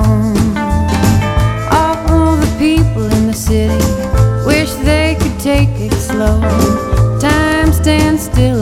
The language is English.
alone. All the people in the city wish they could take it slow. Time stands still